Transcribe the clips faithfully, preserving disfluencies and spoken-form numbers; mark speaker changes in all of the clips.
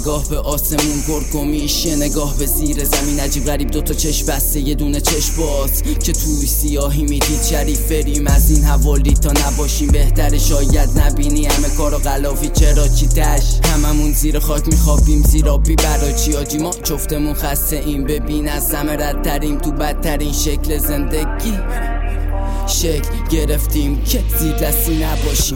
Speaker 1: نگاه به آسمون گرگ میشه، نگاه به زیر زمین عجیب غریب، دوتا چشم بسته یه دونه چشم باز که توی سیاهی میدید شریف بریم از این حوالی تا نباشیم بهتره شاید نبینی همه کارو غلافی چرا چی تش هممون زیر خاک میخوابیم زیر آبی برای چی آجی ما جفتمون خسته این ببین از همه ردتریم تو بدترین شکل زندگی شکل گرفتیم که زیر دستی نباشیم.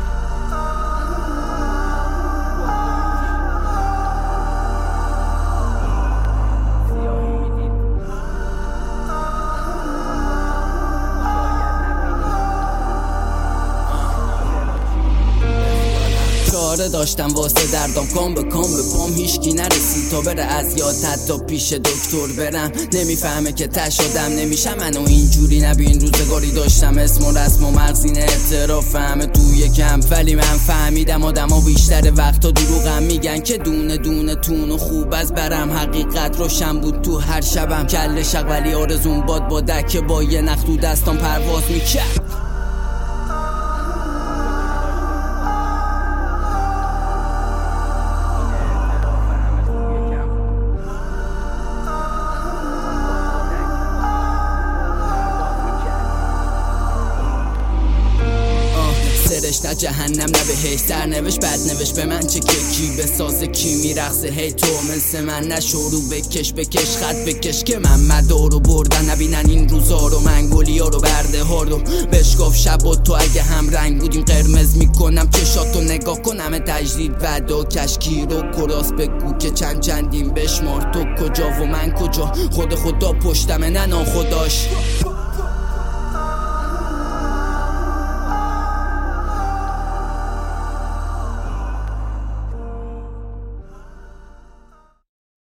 Speaker 1: کاره داشتم واسه دردم کام به کام به پام هیچکی نرسید تا بره از یاد حتی پیش دکتر برم نمیفهمه که ته شدم نمیشم منو اینجوری نبین روزگاری داشتم اسم و رسم و مغزین اعتراف همه توی کم ولی من فهمیدم آدم ها بیشتر وقتا دروغم میگن که دونه دونه تون و خوب از برم حقیقت روشن بود تو هر شبم کل شق ولی آرزون باد با دکه با یه نخ تو دستم پرواز میکرد. نه جهنم نه بهشت سرنوشت بد نوشت به من چه که کی بسازه کی میرقصه هی تو مثل من نشو رو بکش بکش خط بکش که من مدارو بردن نبینن این روزا رو من گلیا رو برده ها رو بشکاف شب و تو اگه هم رنگ بودیم قرمز میکنم چشاتو نگاه کنم تجدید بعد و کشکی رو کراس بگو که چند چندیم بشمار تو کجا و من کجا خود خدا پشتمه نه ناخداش.